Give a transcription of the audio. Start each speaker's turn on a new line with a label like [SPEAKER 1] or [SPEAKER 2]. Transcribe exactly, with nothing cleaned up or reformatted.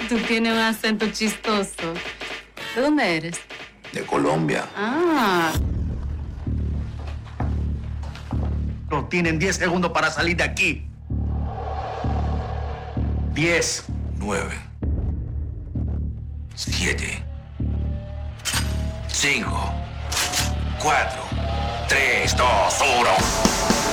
[SPEAKER 1] Tú tienes un acento chistoso. ¿De dónde eres?
[SPEAKER 2] De Colombia.
[SPEAKER 1] Ah.
[SPEAKER 2] No tienen diez segundos para salir de aquí. diez, nueve, siete, cinco, cuatro, tres, dos, uno.